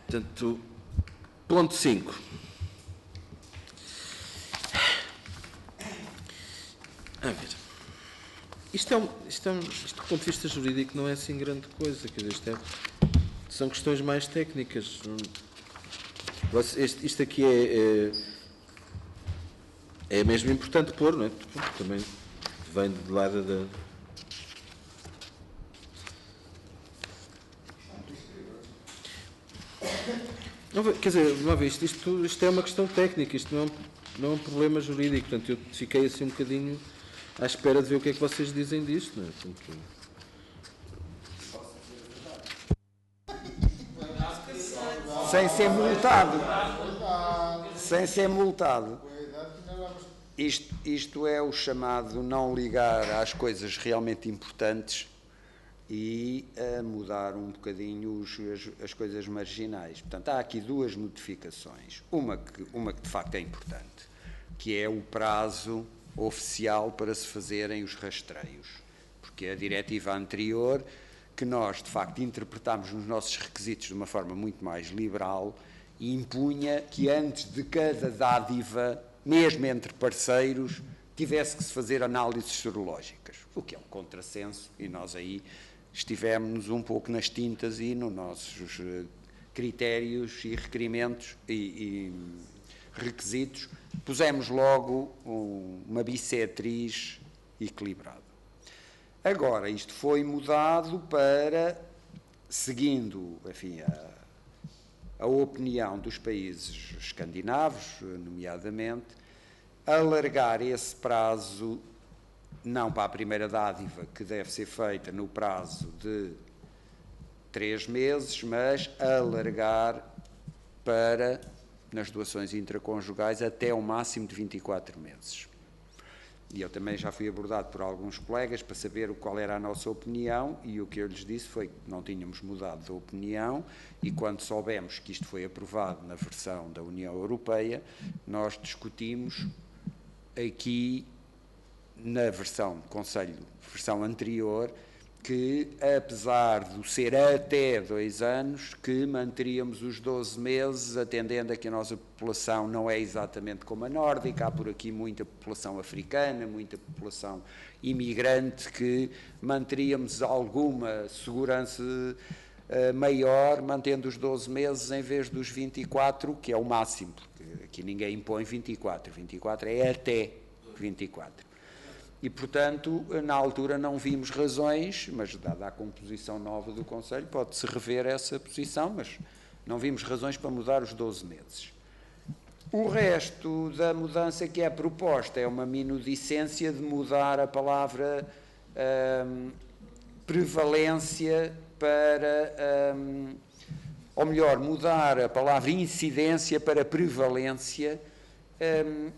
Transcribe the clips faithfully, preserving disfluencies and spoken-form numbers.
Portanto, ponto cinco. A ver. Isto, é um, isto, é um, isto, do ponto de vista jurídico, não é assim grande coisa. Quer dizer, isto é, são questões mais técnicas. Este, isto aqui é, é, é mesmo importante pôr, não é? Porque também vem de lado da... Não, quer dizer, uma vez, isto, isto, isto é uma questão técnica, isto não é, um, não é um problema jurídico, portanto, eu fiquei assim um bocadinho à espera de ver o que é que vocês dizem disto, não é? Portanto, sem ser multado, sem ser multado. Isto, isto é o chamado não ligar às coisas realmente importantes e a mudar um bocadinho os, as, as coisas marginais. Portanto, há aqui duas modificações. Uma que, uma que de facto é importante, que é o prazo oficial para se fazerem os rastreios. Porque a diretiva anterior, que nós de facto interpretámos nos nossos requisitos de uma forma muito mais liberal, e impunha que antes de cada dádiva, mesmo entre parceiros, tivesse que se fazer análises sorológicas, o que é um contrassenso, e nós aí estivemos um pouco nas tintas e nos nossos critérios e requerimentos e, e requisitos, pusemos logo um, uma bissetriz equilibrada. Agora, isto foi mudado para, seguindo, enfim, a, a opinião dos países escandinavos, nomeadamente, alargar esse prazo, não para a primeira dádiva, que deve ser feita no prazo de três meses, mas alargar para, nas doações intraconjugais, até o máximo de vinte e quatro meses. E eu também já fui abordado por alguns colegas para saber qual era a nossa opinião, e o que eu lhes disse foi que não tínhamos mudado de opinião, e quando soubemos que isto foi aprovado na versão da União Europeia, nós discutimos aqui, na versão do Conselho, versão anterior, que, apesar de ser até dois anos, que manteríamos os doze meses, atendendo a que a nossa população não é exatamente como a nórdica, há por aqui muita população africana, muita população imigrante, que manteríamos alguma segurança uh, maior, mantendo os doze meses em vez dos vinte e quatro, que é o máximo, porque aqui ninguém impõe vinte e quatro, vinte e quatro é até vinte e quatro. E, portanto, na altura não vimos razões, mas dada a composição nova do Conselho, pode-se rever essa posição, mas não vimos razões para mudar os doze meses. O resto da mudança que é proposta é uma minudicência de mudar a palavra hum, prevalência para, hum, ou melhor, mudar a palavra incidência para prevalência, hum,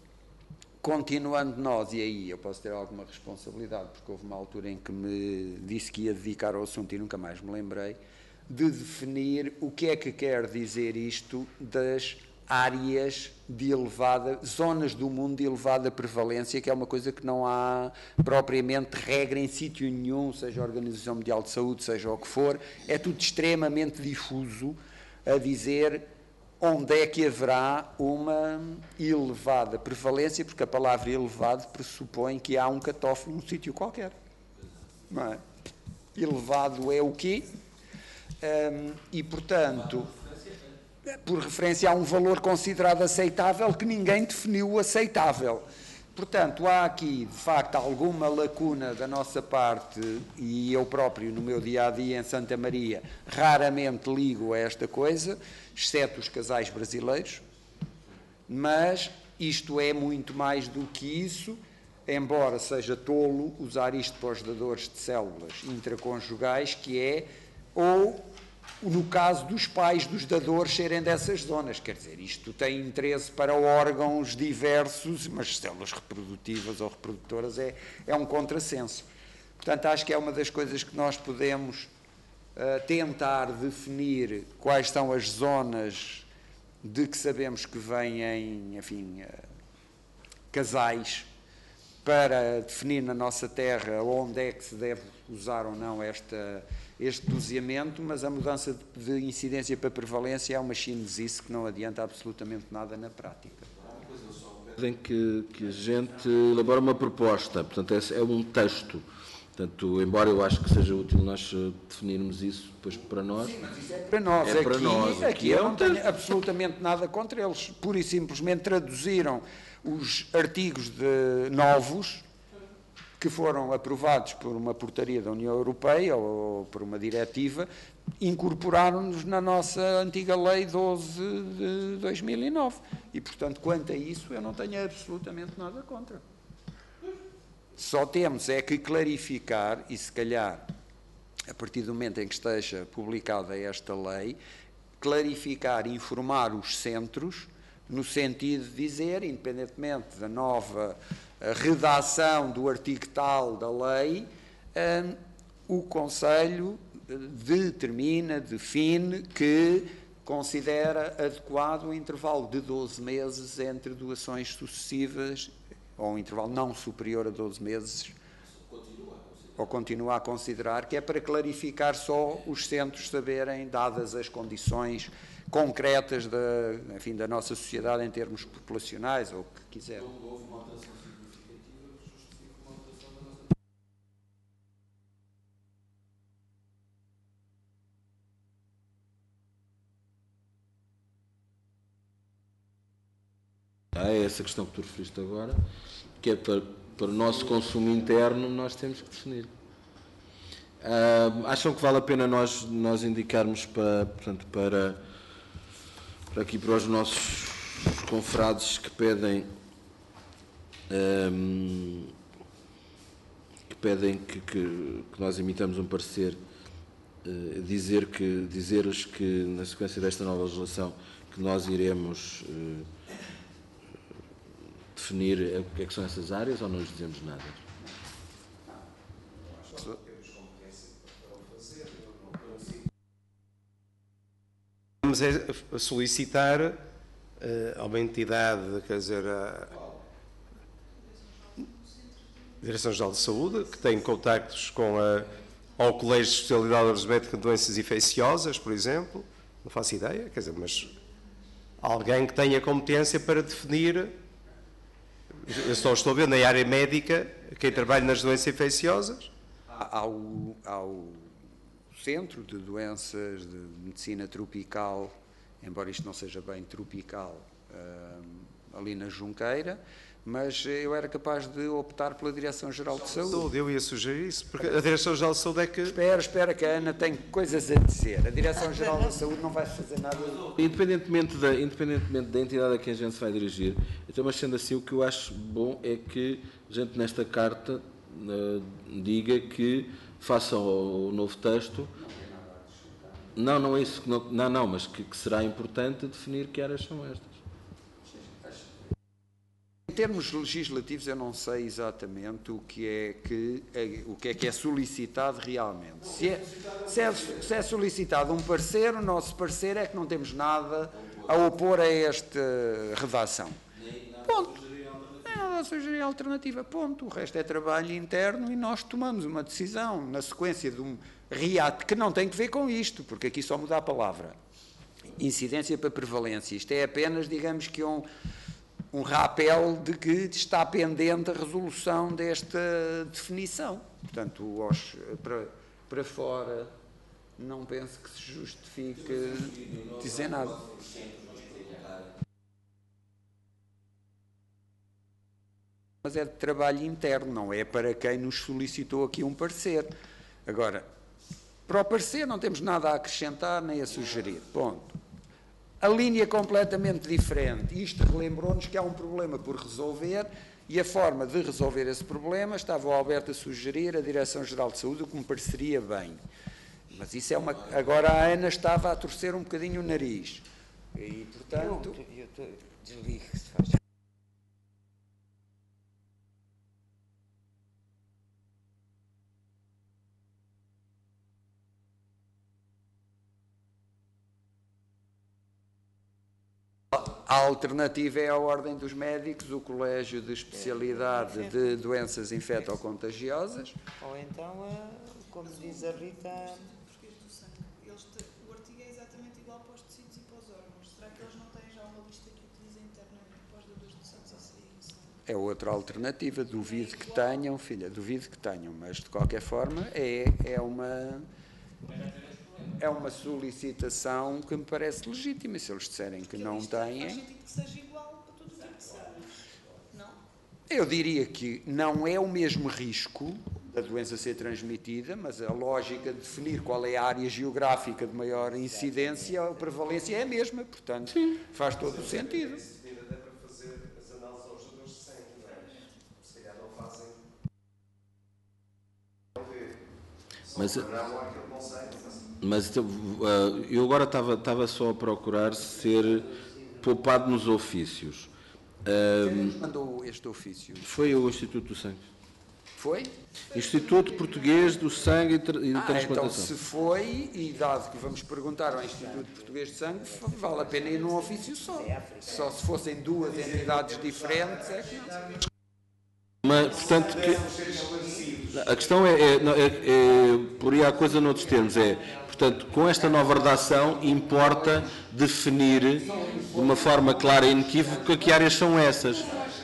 continuando nós, e aí eu posso ter alguma responsabilidade, porque houve uma altura em que me disse que ia dedicar ao assunto e nunca mais me lembrei, de definir o que é que quer dizer isto das áreas de elevada, zonas do mundo de elevada prevalência, que é uma coisa que não há propriamente regra em sítio nenhum, seja a Organização Mundial de Saúde, seja o que for, é tudo extremamente difuso a dizer onde é que haverá uma elevada prevalência, porque a palavra elevado pressupõe que há um cutoff num sítio qualquer. Não é? Elevado é o quê? Um, e, portanto, por referência a um valor considerado aceitável que ninguém definiu aceitável. Portanto, há aqui, de facto, alguma lacuna da nossa parte, e eu próprio, no meu dia-a-dia em Santa Maria, raramente ligo a esta coisa, exceto os casais brasileiros, mas isto é muito mais do que isso, embora seja tolo usar isto para os dadores de células intraconjugais, que é, ou no caso dos pais dos dadores serem dessas zonas, quer dizer, isto tem interesse para órgãos diversos, mas células reprodutivas ou reprodutoras é, é um contrassenso. Portanto, acho que é uma das coisas que nós podemos Uh, tentar definir quais são as zonas de que sabemos que vêm, enfim, uh, casais para definir na nossa terra onde é que se deve usar ou não esta, este doseamento, mas a mudança de, de incidência para prevalência é uma chinesice que não adianta absolutamente nada na prática. Pedem que, que a gente elabore uma proposta, portanto é, é um texto. Portanto, embora eu acho que seja útil nós definirmos isso depois para nós. Sim, mas isso é para nós. É aqui, para nós. Aqui, aqui eu não tenho absolutamente nada contra eles. Pura e simplesmente traduziram os artigos de novos que foram aprovados por uma portaria da União Europeia ou por uma diretiva, incorporaram-nos na nossa antiga Lei doze de dois mil e nove. E, portanto, quanto a isso, eu não tenho absolutamente nada contra. Só temos é que clarificar, e se calhar, a partir do momento em que esteja publicada esta lei, clarificar, informar os centros, no sentido de dizer, independentemente da nova redação do artigo tal da lei, um, o Conselho determina, define que considera adequado o intervalo de doze meses entre doações sucessivas, ou um intervalo não superior a doze meses, ou continua a considerar, que é para clarificar só os centros saberem, dadas as condições concretas da, enfim, da nossa sociedade em termos populacionais, ou o que quiser. Ah, é essa questão que tu referiste agora, que é para, para o nosso consumo interno nós temos que definir. Ah, acham que vale a pena nós, nós indicarmos para, portanto, para, para aqui para os nossos confrades que pedem um, que pedem que, que, que nós imitamos um parecer, uh, dizer que, dizer-lhes que na sequência desta nova legislação que nós iremos uh, definir o que é que são essas áreas, ou não lhes dizemos nada? Vamos a solicitar uh, a uma entidade, quer dizer, a Direção-Geral de Saúde, que tem contactos com a, ao Colégio de Especialidade Médica de Doenças Infecciosas, por exemplo, não faço ideia, quer dizer, mas alguém que tenha competência para definir. Eu só estou a ver na área médica, quem trabalha nas doenças infecciosas. Ao, ao Centro de Doenças de Medicina Tropical, embora isto não seja bem tropical, uh, ali na Junqueira, mas eu era capaz de optar pela Direção-Geral de Saúde. Eu ia sugerir isso, porque a Direção-Geral de Saúde é que... Espera, espera, que a Ana tem coisas a dizer. A Direção-Geral da Saúde não vai fazer nada... Independentemente da, independentemente da entidade a quem a gente se vai dirigir, então, mas sendo assim, o que eu acho bom é que a gente nesta carta uh, diga que façam o, o novo texto. Não, não é isso. Não, não, não mas que, que será importante definir que áreas são estas. Em termos legislativos, eu não sei exatamente o que é que é, o que é, que é solicitado realmente. Se é, se, é, se é solicitado um parecer, o nosso parecer é que não temos nada a opor a esta redação. Ponto. É nada a sugerir alternativa. Ponto. O resto é trabalho interno e nós tomamos uma decisão na sequência de um RIAT que não tem que ver com isto, porque aqui só muda a palavra. Incidência para prevalência. Isto é apenas, digamos que um... um rapel de que está pendente a resolução desta definição. Portanto, aos, para, para fora, não penso que se justifique dizer nada. Mas é de trabalho interno, não é para quem nos solicitou aqui um parecer. Agora, para o parecer não temos nada a acrescentar nem a sugerir. Ponto. A linha é completamente diferente. Isto relembrou-nos que há um problema por resolver e a forma de resolver esse problema, estava o Alberto a sugerir, a Direção-Geral de Saúde, o que me pareceria bem. Mas isso é uma... Agora a Ana estava a torcer um bocadinho o nariz. E, portanto... Eu, eu, eu desligo, se faz. A alternativa é a Ordem dos Médicos, o Colégio de Especialidade de Doenças Infecto-Contagiosas. Ou então, eh, como diz a Rita, Português do sangue. Eles te- o artigo é exatamente igual para os tecidos e para os órgãos. Será que eles não têm já uma lista que utilizam internamente para os dadores de sangue? Isso aí, isso não. É outra alternativa, duvido que tenham, filha, duvido que tenham, mas de qualquer forma é, é uma é uma solicitação que me parece legítima. Se eles disserem que não Isto Faz têm, sentido que seja igual para todo o tipo de sangue. Não? eu diria que não é o mesmo risco da doença ser transmitida, mas a lógica de definir qual é a área geográfica de maior incidência ou prevalência é a mesma, portanto, faz todo o sentido. Até para fazer as análises aos dadores de sangue, não é? Se calhar não fazem. Mas, Não há aquele conceito. mas então, uh, eu agora estava estava só a procurar ser poupado nos ofícios. Quem Uh, nos mandou este ofício? foi o Instituto do Sangue. Foi? Instituto Português do Sangue e tra- e de Ah, então Transplantação. se foi, e dado que vamos perguntar ao Instituto Português de Sangue, vale a pena ir num ofício só. Só se fossem duas entidades diferentes é que não. Mas, portanto, que, a questão é, é, não, é, é, por aí a coisa noutros termos, é, portanto, com esta nova redação, importa definir de uma forma clara e inequívoca que áreas são essas.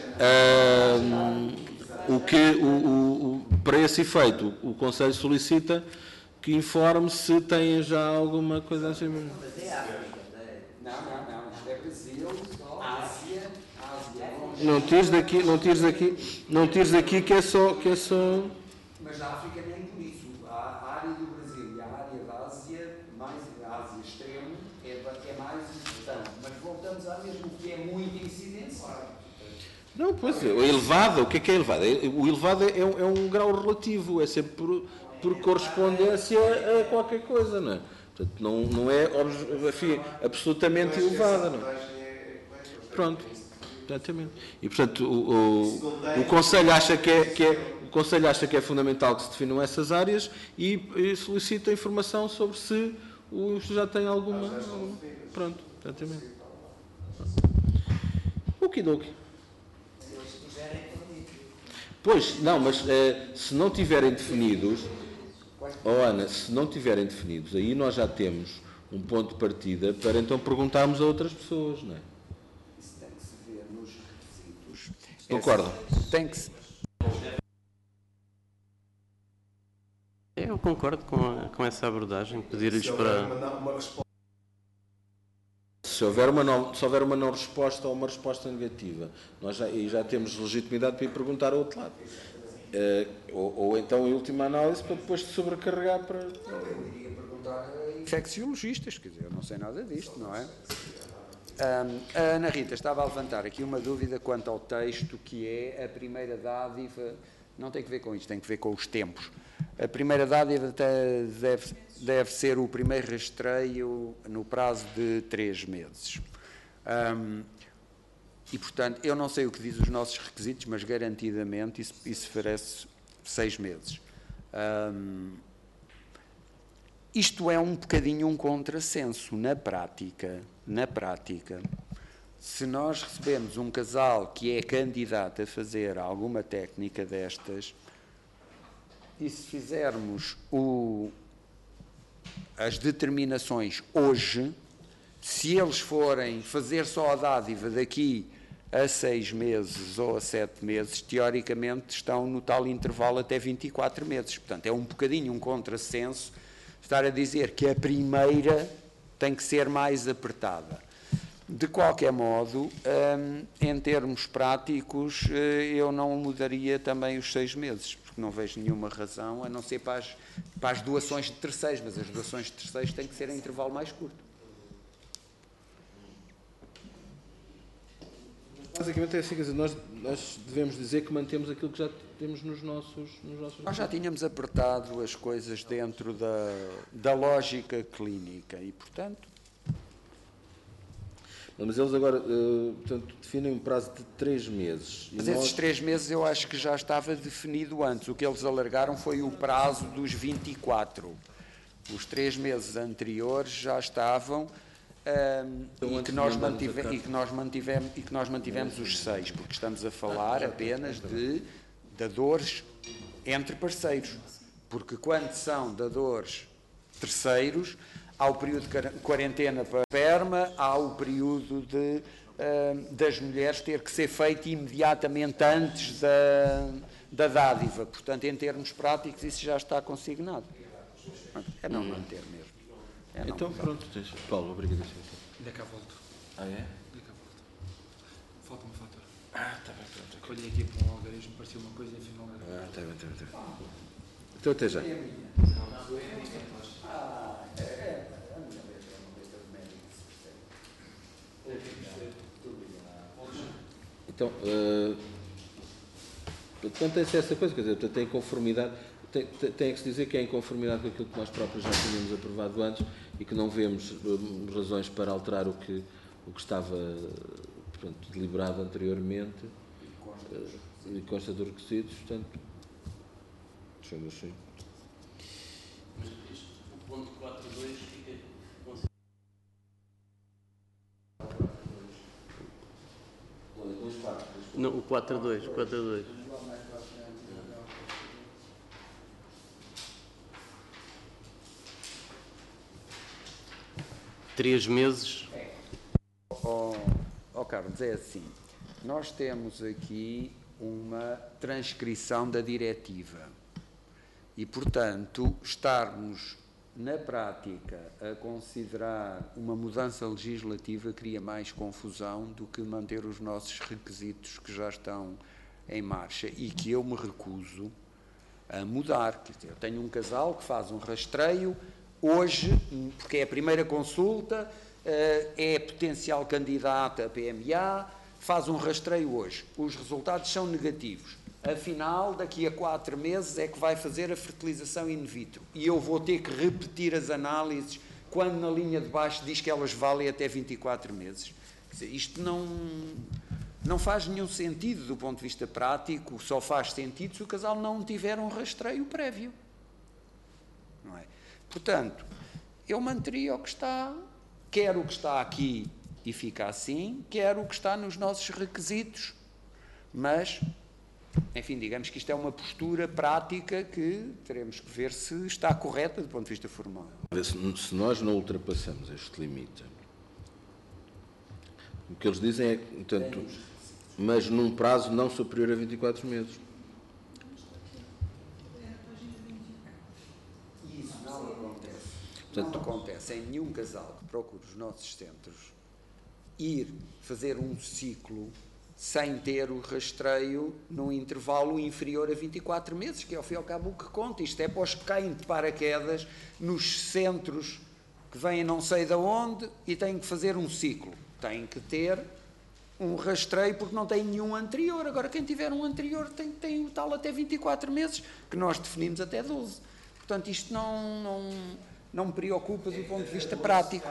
Ah, o que, o, o, o, para esse efeito, o Conselho solicita que informe se têm já alguma coisa assim. Não, não, não. Isto é Brasil, Ásia, Ásia. Não tires daqui, não tires daqui, não tires daqui que é só, que é só. Mas na África nem por isso. A área do Brasil e a área da Ásia, mais a Ásia extremo, é, é mais importante. Mas voltamos ao mesmo que é muito incidência. Não, pois é, o elevado, o que é que é elevado? O elevado é, um- é um grau relativo, é sempre por, por correspondência a qualquer coisa, não é? Portanto, não, não é obje- enfim, absolutamente elevada, não é? Pronto, exatamente. E, portanto, o, o, o Conselho acha que é, que é, o Conselho acha que é fundamental que se definam essas áreas e, e solicita informação sobre se o já tem alguma... alguma- Pronto, exatamente. Okidoki. Pois, não, mas eh, se não tiverem definidos, oh Ana, se não tiverem definidos, aí nós já temos um ponto de partida para então perguntarmos a outras pessoas, não é? Isso tem que se ver nos requisitos. Concordam? Tem que se... Eu concordo com, a- com essa abordagem, pedir-lhes para... Uma resposta. Se houver uma não, se houver uma não resposta ou uma resposta negativa, nós já, e já temos legitimidade para ir perguntar ao outro lado. Eh, ou, ou então, em última análise, para depois de sobrecarregar para... Eu iria perguntar a infecciologistas, quer dizer, eu não sei nada disto, não é? Ahm, a Ana Rita estava a levantar aqui uma dúvida quanto ao texto, que é a primeira dádiva, não tem que ver com isto, tem que ver com os tempos. A primeira dádiva até deve, deve ser o primeiro rastreio no prazo de três meses. Ahm, e, portanto, eu não sei o que diz os nossos requisitos, mas garantidamente isso, isso oferece seis meses. Ahm, isto é um bocadinho um contrassenso na prática. Na prática, se nós recebemos um casal que é candidato a fazer alguma técnica destas, e se fizermos o, as determinações hoje, se eles forem fazer só a dádiva daqui a seis meses ou a sete meses, teoricamente estão no tal intervalo até vinte e quatro meses. Portanto, é um bocadinho um contrassenso estar a dizer que a primeira tem que ser mais apertada. De qualquer modo, hum, em termos práticos, eu não mudaria também os seis meses, porque não vejo nenhuma razão, a não ser para as, para as doações de terceiros, mas as doações de terceiros têm que ser em intervalo mais curto. Basicamente é assim, quer dizer, nós, nós devemos dizer que mantemos aquilo que já temos nos nossos... Nos nossos... Nós já tínhamos apertado as coisas dentro da, da lógica clínica e, portanto... Mas eles agora, eh, portanto, definem um prazo de três meses. E Mas nós- esses três meses eu acho que já estava definido antes. O que eles alargaram foi o prazo dos vinte e quatro. Os três meses anteriores já estavam, Um, Então, e, antes que de nós mandarmos mantive, a carta. e, que nós mantivemos, e que nós mantivemos os seis, porque estamos a falar apenas de dadores entre parceiros. Porque quando são dadores terceiros, há o período de quarentena para a esperma, há o período de, uh, das mulheres ter que ser feito imediatamente antes da, da dádiva. Portanto, em termos práticos, isso já está consignado. É não manter mesmo. É não Então, manter. pronto, tens. Paulo, obrigadíssimo. Ainda cá volto. Ah, é? Ainda cá volto. Falta uma fatura. Ah, está bem, está bem. Olhei aqui para um algarismo, parecia uma coisa e afinal era. Ah, está bem, está bem, está bem. Então, até já. Então, uh, mantém-se essa coisa, quer dizer, portanto, tem conformidade, tem, tem, tem que se dizer que é em conformidade com aquilo que nós próprios já tínhamos aprovado antes e que não vemos uh, razões para alterar o que, o que estava portanto, deliberado anteriormente uh, e consta dos requisitos, portanto, sendo assim. Mas isto, o ponto quatro ponto dois fica... Não, o quatro ponto dois, quatro ponto dois. Três meses. Ó oh, Carlos, é assim, nós temos aqui uma transcrição da diretiva e, portanto, estarmos na prática a considerar uma mudança legislativa cria mais confusão do que manter os nossos requisitos que já estão em marcha e que eu me recuso a mudar. Quer dizer, eu tenho um casal que faz um rastreio hoje, porque é a primeira consulta, é potencial candidata a P M A, faz um rastreio hoje. Os resultados são negativos. Afinal, daqui a quatro meses é que vai fazer a fertilização in vitro. E eu vou ter que repetir as análises quando na linha de baixo diz que elas valem até vinte e quatro meses. Quer dizer, isto não, não faz nenhum sentido do ponto de vista prático, só faz sentido se o casal não tiver um rastreio prévio. Não é? Portanto, eu manteria o que está, quer o que está aqui e fica assim, quer o que está nos nossos requisitos, mas... Enfim, digamos que isto é uma postura prática que teremos que ver se está correta do ponto de vista formal. Se nós não ultrapassamos este limite, o que eles dizem é, portanto, mas num prazo não superior a vinte e quatro meses. Isso não acontece. Portanto, Não acontece em nenhum casal que procure os nossos centros ir fazer um ciclo sem ter o rastreio num intervalo inferior a vinte e quatro meses, que é ao fim e ao cabo o que conta. Isto é para os que caem de paraquedas nos centros que vêm não sei de onde e têm que fazer um ciclo. Têm que ter um rastreio porque não têm nenhum anterior. Agora, quem tiver um anterior tem, tem o tal até vinte e quatro meses, que nós definimos até doze. Portanto, isto não, não, não me preocupa do ponto de vista prático.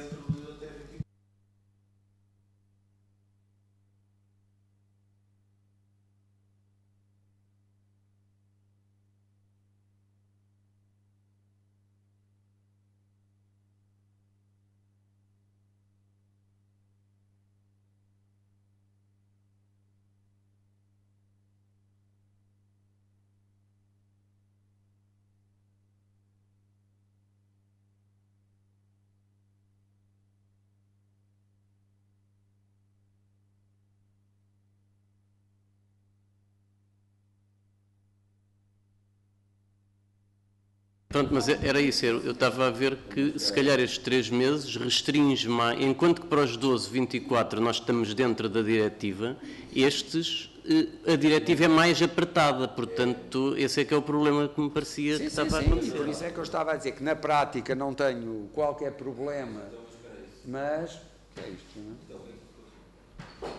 Pronto, mas era isso, eu estava a ver que se calhar estes três meses restringe mais, enquanto que para os doze, vinte e quatro nós estamos dentro da diretiva, estes, a diretiva é mais apertada, portanto esse é que é o problema que me parecia Sim, que sim, estava a sim, acontecer. e por isso é que eu estava a dizer que na prática não tenho qualquer problema, mas... O que é isto, não é?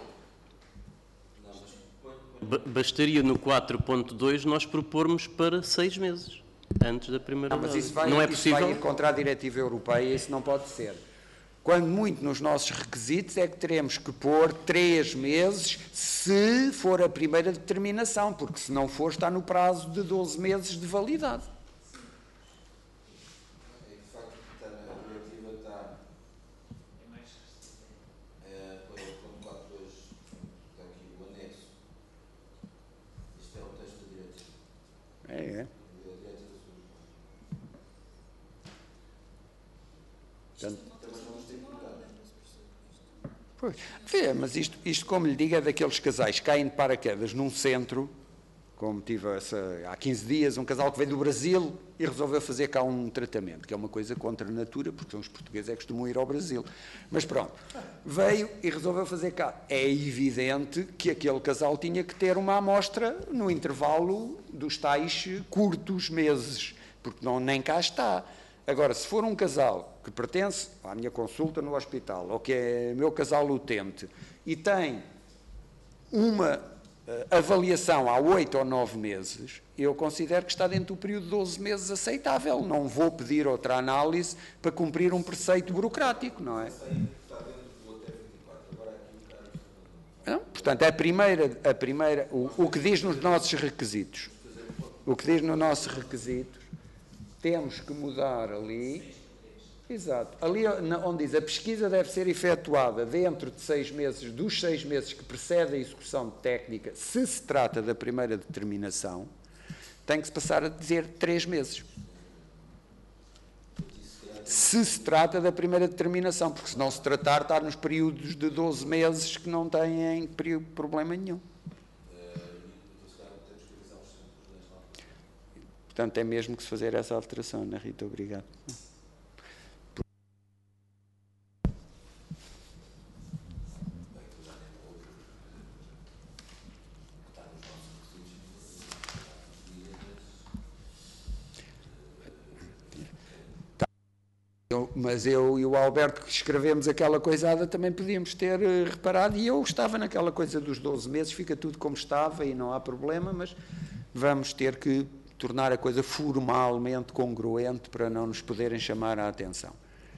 Ba- Bastaria no quatro ponto dois nós propormos para seis meses, antes da primeira Não, mas dose. isso vai, Não é isso possível? vai ir contra a diretiva europeia e isso não pode ser. Quando muito nos nossos requisitos é que teremos que pôr três meses se for a primeira determinação, porque se não for está no prazo de doze meses de validade. É que, de facto, está na diretiva, está Portanto, pois, vê, mas isto, isto, como lhe digo, é daqueles casais que caem de paraquedas num centro, como tive essa, há quinze dias, um casal que veio do Brasil e resolveu fazer cá um tratamento, que é uma coisa contra a natura, porque os portugueses é que costumam ir ao Brasil. Mas pronto, veio e resolveu fazer cá. É evidente que aquele casal tinha que ter uma amostra no intervalo dos tais curtos meses, porque não, nem cá está. Agora, se for um casal que pertence à minha consulta no hospital, ou que é meu casal utente, e tem uma avaliação há oito ou nove meses, eu considero que está dentro do período de doze meses aceitável. Não vou pedir outra análise para cumprir um preceito burocrático, não é? Não? Portanto, a primeira, a primeira o, o que diz nos nossos requisitos, o que diz nos nossos requisitos, temos que mudar ali, exato, ali onde diz a pesquisa deve ser efetuada dentro de seis meses, dos seis meses que precedem a execução técnica, se se trata da primeira determinação, tem que se passar a dizer três meses. Se se trata da primeira determinação, porque se não se tratar, está nos períodos de doze meses que não têm problema nenhum. Portanto, é mesmo que se fazer essa alteração, Ana Rita, obrigado. Eu, mas eu e o Alberto, que escrevemos aquela coisada, também podíamos ter uh, reparado, e eu estava naquela coisa dos doze meses, fica tudo como estava e não há problema, mas vamos ter que tornar a coisa formalmente congruente para não nos poderem chamar a atenção.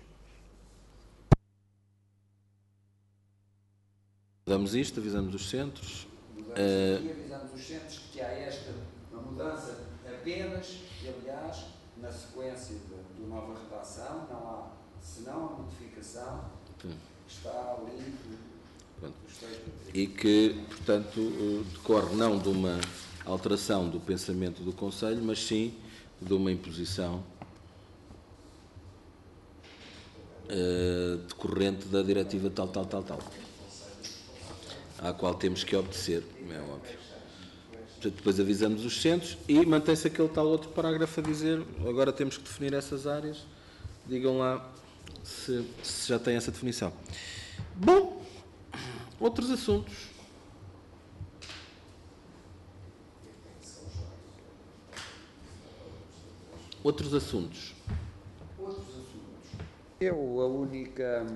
Avisamos isto, avisamos os centros. Mudamos uh... aqui, avisamos os centros que há esta uma mudança apenas, e aliás, na sequência de, de nova redação, não há, senão a modificação que está ali. Pronto. E que, portanto, decorre não de uma alteração do pensamento do Conselho, mas sim de uma imposição uh, decorrente da diretiva tal, tal, tal, tal, à qual temos que obedecer, é óbvio. Portanto, depois avisamos os centros e mantém-se aquele tal outro parágrafo a dizer, agora temos que definir essas áreas, digam lá se, se já tem essa definição. Bom, outros assuntos. Outros assuntos. Outros assuntos. Eu, a única,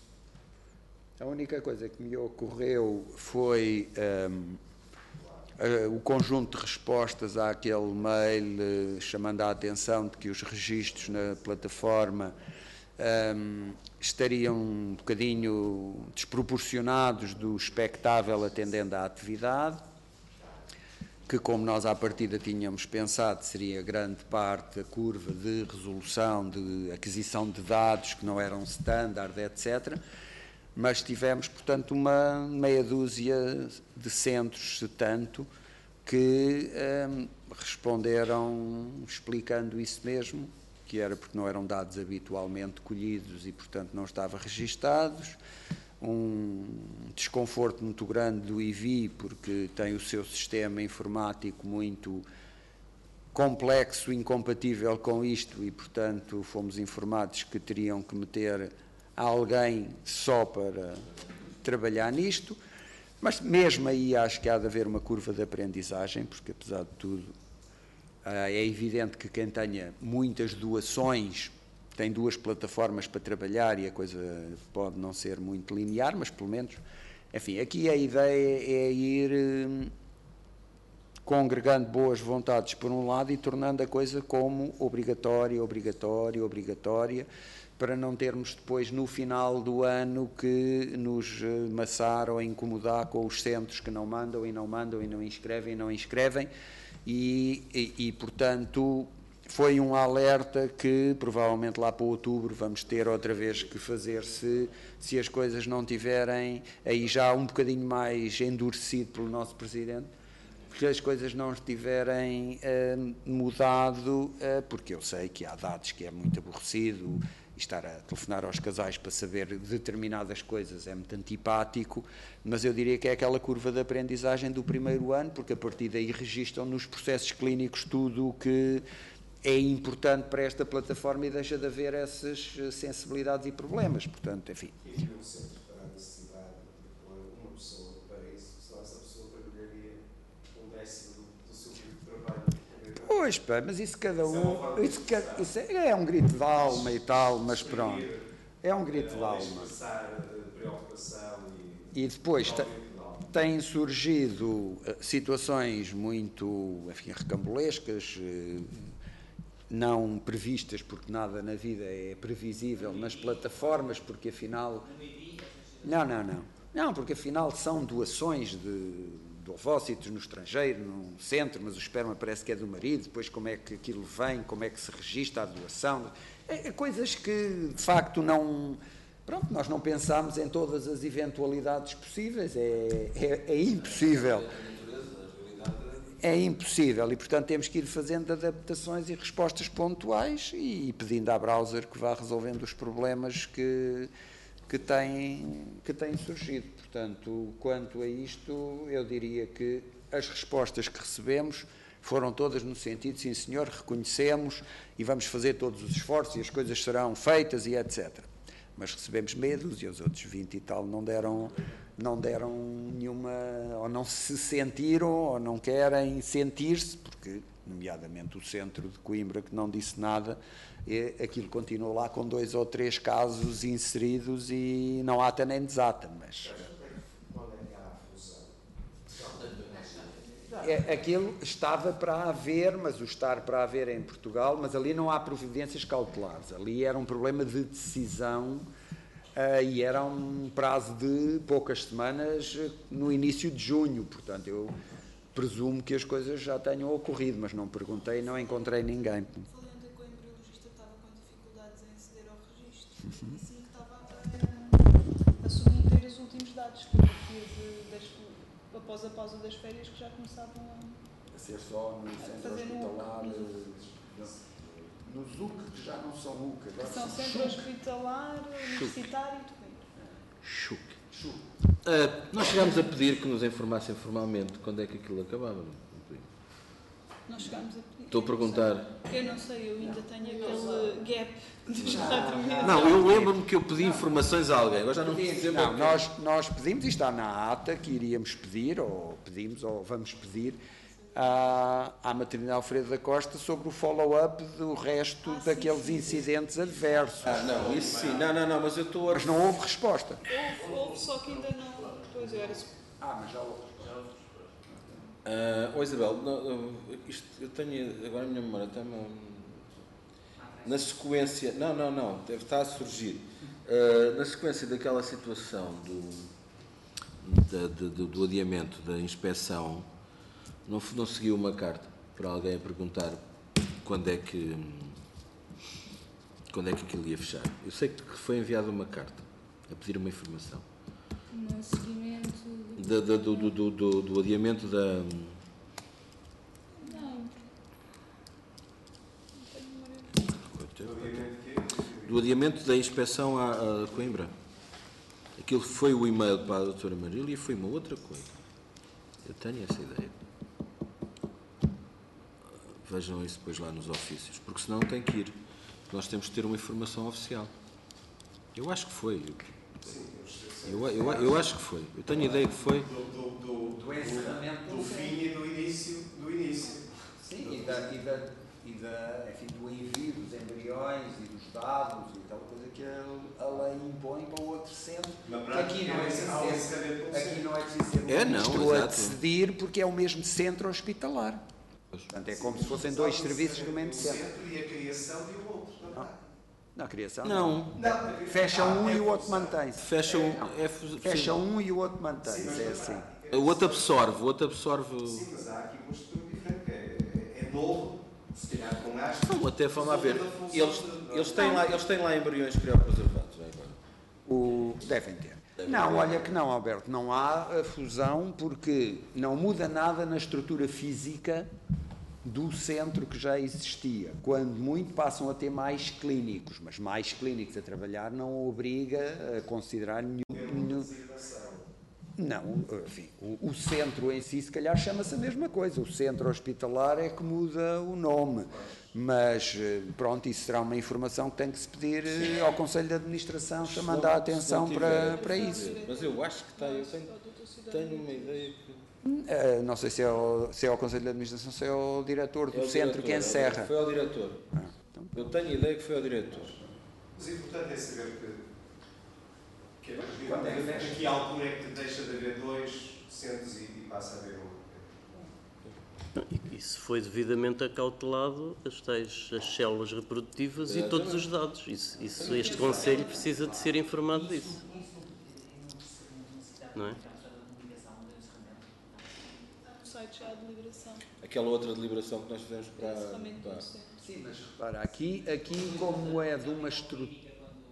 a única coisa que me ocorreu foi um, uh, o conjunto de respostas àquele mail uh, chamando a atenção de que os registros na plataforma um, estariam um bocadinho desproporcionados do expectável atendendo à atividade, que, como nós à partida tínhamos pensado, seria grande parte a curva de resolução, de aquisição de dados que não eram standard, etcétera. Mas tivemos, portanto, uma meia dúzia de centros, se tanto, que hum, responderam explicando isso mesmo, que era porque não eram dados habitualmente colhidos e, portanto, não estavam registados. Um desconforto muito grande do I V I, porque tem o seu sistema informático muito complexo, incompatível com isto, e, portanto, fomos informados que teriam que meter alguém só para trabalhar nisto. Mas mesmo aí acho que há de haver uma curva de aprendizagem, porque, apesar de tudo, é evidente que quem tenha muitas doações tem duas plataformas para trabalhar e a coisa pode não ser muito linear, mas pelo menos, enfim, aqui a ideia é ir hum, congregando boas vontades por um lado e tornando a coisa como obrigatória, obrigatória, obrigatória, para não termos depois no final do ano que nos maçar ou incomodar com os centros que não mandam e não mandam e não inscrevem e não inscrevem e, e, e portanto, foi um alerta que provavelmente lá para outubro vamos ter outra vez que fazer se, se as coisas não tiverem aí já um bocadinho mais endurecido pelo nosso Presidente, porque as coisas não estiverem uh, mudado, uh, porque eu sei que há dados que é muito aborrecido e estar a telefonar aos casais para saber determinadas coisas é muito antipático, mas eu diria que é aquela curva de aprendizagem do primeiro ano, porque a partir daí registram nos processos clínicos tudo o que é importante para esta plataforma e deixa de haver essas sensibilidades e problemas, portanto, enfim. E havia um centro para a necessidade de pôr uma pessoa para isso, senão essa pessoa trabalharia um décimo do, do seu tipo de trabalho. Pois, pá, mas isso cada um, isso, ca- isso é, é um grito de alma e tal, mas pronto, é um grito de alma. Preocupação E depois te- têm surgido eh, situações muito, enfim, recambolescas, eh, não previstas, porque nada na vida é previsível, nas plataformas, porque afinal... Não, não, não. Não, porque afinal são doações de, de ovócitos no estrangeiro, num centro, mas o esperma parece que é do marido, depois como é que aquilo vem, como é que se registra a doação. É, é coisas que, de facto, não... Pronto, nós não pensámos em todas as eventualidades possíveis, é, é, é impossível. É impossível e, portanto, temos que ir fazendo adaptações e respostas pontuais e, e pedindo à browser que vá resolvendo os problemas que, que, têm, que têm surgido. Portanto, quanto a isto, eu diria que as respostas que recebemos foram todas no sentido, sim senhor, reconhecemos e vamos fazer todos os esforços e as coisas serão feitas e etcétera. Mas recebemos meia dúzia, os outros vinte e tal não deram, não deram nenhuma, ou não se sentiram, ou não querem sentir-se, porque, nomeadamente, o centro de Coimbra, que não disse nada, e aquilo continua lá com dois ou três casos inseridos e não ata nem desata, mas... É, aquilo estava para haver, mas o estar para haver é em Portugal, mas ali não há providências cautelares, ali era um problema de decisão uh, e era um prazo de poucas semanas no início de junho, portanto eu presumo que as coisas já tenham ocorrido, mas não perguntei e não encontrei ninguém. Falei ontem com o embriologista, estava com dificuldades em aceder ao registro e sim que estava a, a submeter os últimos dados que a partir de, das, após a pausa das férias que já começavam a... A ser só no centro hospitalar, no Z U C, que já não são U C, agora São centro hospitalar, universitário e tudo. Chuc. Uh, nós chegámos a pedir que nos informassem formalmente quando é que aquilo acabava. Nós chegámos a pedir. Estou a perguntar. Eu não sei, eu ainda tenho aquele gap dos quatro meses. Não, eu lembro-me que eu pedi informações a alguém, agora já não sei. Não, nós, nós pedimos, e está na ata, que iríamos pedir, ou pedimos, ou vamos pedir, à, à maternidade Alfredo da Costa sobre o follow-up do resto Ah, sim, daqueles sim, incidentes adversos. Ah, não, isso sim. Não, não, não, mas eu estou a... Mas não houve resposta. Houve, houve, só que ainda não. Pois eu era. Ah, mas já houve. Uh, oh Isabel, não, não, isto, eu tenho, agora a minha memória está na sequência, não, não, não, deve estar a surgir, uh, na sequência daquela situação do, da, de, do, do adiamento da inspeção, não, não seguiu uma carta para alguém a perguntar quando é que, quando é que aquilo ia fechar. Eu sei que foi enviada uma carta a pedir uma informação. No seguimento. Da, da, do, do, do, do, do adiamento da... Não. Do adiamento da inspeção à, à Coimbra. Aquilo foi o e-mail para a doutora Marília e foi uma outra coisa. Eu tenho essa ideia. Vejam isso depois lá nos ofícios, porque senão tem que ir. Nós temos que ter uma informação oficial. Eu acho que foi. Eu, eu, eu acho que foi. Eu tenho a ideia que foi. Do, do, do, Do encerramento do fim e do início. Do início. Sim, e, da, e, da, e da, enfim, do envio dos embriões e dos dados e tal coisa que a, a lei impõe para o outro centro. Aqui não é preciso ser, aqui não é preciso ser É, não, ministro a exato. decidir porque é o mesmo centro hospitalar. Portanto, é como se fossem dois serviços do mesmo centro. E a criação de um outro. Na criação? Não, Fecha um e o outro mantém-se. fecha um. É, Fecha um e o outro mantém-se. É assim. o outro absorve, o outro absorve. Sim, mas há aqui uma estrutura diferente, que é, é novo, se calhar com aspas. Não, até vamos lá ver. Eles, eles, têm lá, eles têm lá embriões criopreservados, já agora. O, devem ter. Não, olha que não, Alberto, não há a fusão porque não muda nada na estrutura física do centro que já existia. Quando muito passam a ter mais clínicos, mas mais clínicos a trabalhar não obriga a considerar nenhum... nenhum não, enfim, o, o centro em si se calhar chama-se a mesma coisa, o centro hospitalar é que muda o nome, mas pronto, isso será uma informação que tem que se pedir ao Conselho de Administração, chamando a atenção para, para isso. Mas eu acho que está, eu tenho, tenho uma ideia que... Uh, não sei se é, o, se é ao Conselho de Administração, se é o diretor do é o centro diretor, que encerra. Foi ao diretor. Ah, então. Eu tenho a ideia que foi ao diretor. Mas o importante é saber que, que aqui há altura é que deixa de haver dois centros e, e passa a haver um. E se foi devidamente acautelado as tais as células reprodutivas e todos os dados. Isso, isso, este Conselho precisa de ser informado disso. Não é? O site já há deliberação. Aquela outra deliberação que nós fizemos para... Encerramento para... do centro. Sim, mas repara, aqui, aqui como é de uma estrutura...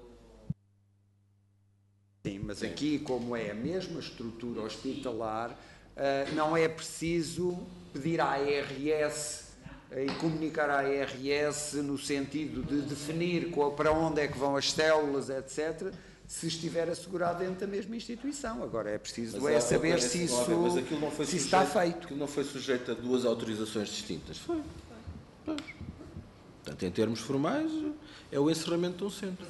Sim, mas Sim. aqui como é a mesma estrutura hospitalar, uh, não é preciso pedir à A R S uh, e comunicar à A R S no sentido de definir qual, para onde é que vão as células, etcétera, se estiver assegurado dentro da mesma instituição. Agora é preciso Mas é há- saber parece se que isso, não há a ver, mas aquilo não foi se isso sujeito- está feito. Aquilo não foi sujeito a duas autorizações distintas. Foi. Pois. Portanto, em termos formais, é o encerramento de um centro.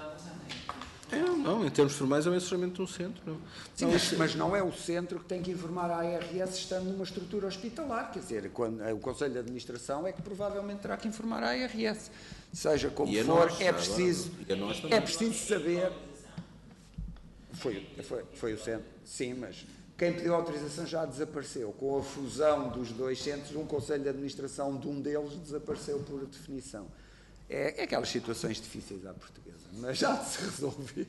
É, não, em termos formais é o encerramento de um centro. Não. Sim, Não, mas, isso- mas não é o centro que tem que informar a A R S estando numa estrutura hospitalar, quer dizer, quando, o Conselho de Administração é que provavelmente terá que informar a A R S. Seja como E a for, nós, é agora, preciso, e a nós também. é preciso saber... Foi, foi, foi o centro, sim, mas quem pediu autorização já desapareceu. Com a fusão dos dois centros, um Conselho de Administração de um deles desapareceu por definição. É, é aquelas situações difíceis à portuguesa, mas já de se resolver.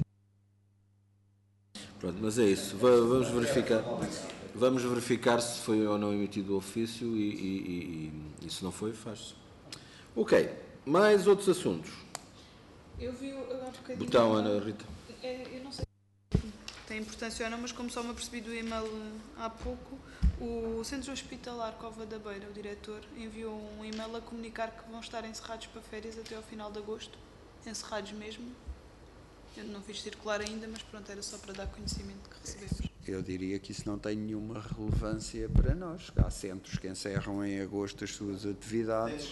Pronto, mas é isso. Va- Vamos verificar, vamos verificar se foi ou não emitido o ofício e, e, e, e se não foi, faz-se. Ok, mais outros assuntos. Eu vi o- há bocadinho... Botão, Ana Rita. É, eu não sei se tem importância ou não, mas como só me apercebi do e-mail eh, há pouco, o Centro Hospitalar Cova da Beira, o diretor, enviou um e-mail a comunicar que vão estar encerrados para férias até ao final de agosto. Encerrados mesmo. Eu não fiz circular ainda, mas pronto, era só para dar conhecimento que recebemos. Eu diria que isso não tem nenhuma relevância para nós. Há centros que encerram em agosto as suas atividades.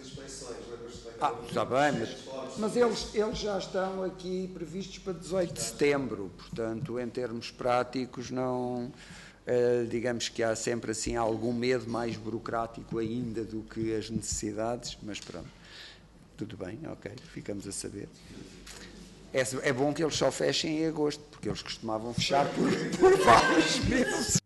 Ah, está bem, mas, mas eles, eles já estão aqui previstos para dezoito de setembro, portanto, em termos práticos, não, eh, digamos que há sempre assim algum medo mais burocrático ainda do que as necessidades, mas pronto, tudo bem, ok, ficamos a saber. É, é bom que eles só fechem em agosto, porque eles costumavam fechar por, por vários meses.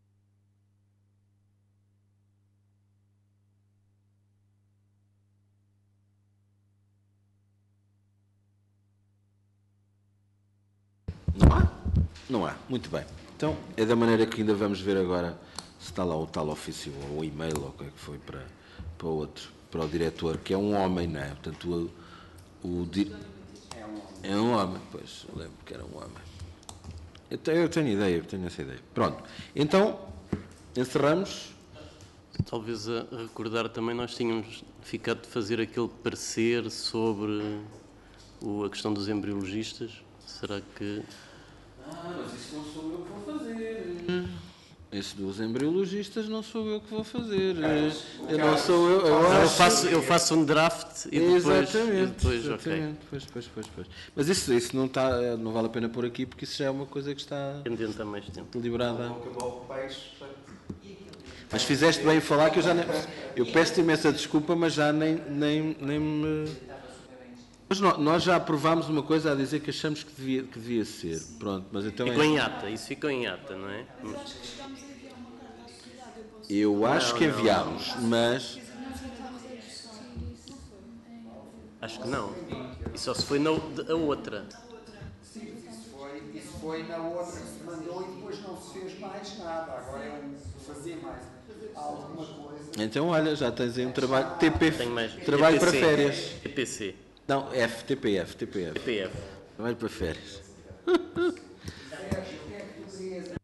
Não há? Não há. Muito bem. Então, é da maneira que ainda vamos ver agora se está lá o tal ofício ou o e-mail ou o que é que foi para, para o outro, para o diretor, que é um homem, não é? Portanto, o, o di... é um homem, pois, eu lembro que era um homem. Eu tenho, eu tenho ideia, eu tenho essa ideia. Pronto. Então, encerramos. Talvez a recordar também, nós tínhamos ficado de fazer aquele parecer sobre o, a questão dos embriologistas. Será que... Ah, mas isso não sou eu que vou fazer. Esse dos embriologistas não sou eu que vou fazer. Eu não sou eu. Eu, Eu acho- faço, eu faço um draft e depois... Exatamente. E depois exatamente. Pois, pois, pois, pois. Mas isso, isso não, está, não vale a pena pôr aqui porque isso já é uma coisa que está ok. Pendente há mais tempo. deliberada. Acabou o peixe, portanto, Mas fizeste bem em falar que eu já nem. Eu peço-te imensa desculpa, mas já nem, nem, nem me. Mas nó- nós já aprovámos uma coisa a dizer que achamos que devia, que devia ser. Pronto, mas então Ficou é. em ata, isso ficou em ata, não é? Mas acho que chegámos a enviar uma carta à sociedade. Eu posso... Eu acho Não, que não, enviámos, mas. Acho que não. E só se foi na a outra. Sim, isso foi, isso foi na outra que se mandou e depois não se fez mais nada. Agora é um fazer mais alguma coisa. Então, olha, já tens aí um trabalho. T P. Tenho mais. Trabalho para T P C. férias. T P C. Não, F, T P F, T P F. T P F. Trabalho para férias. Sérgio, o que é que tu querias?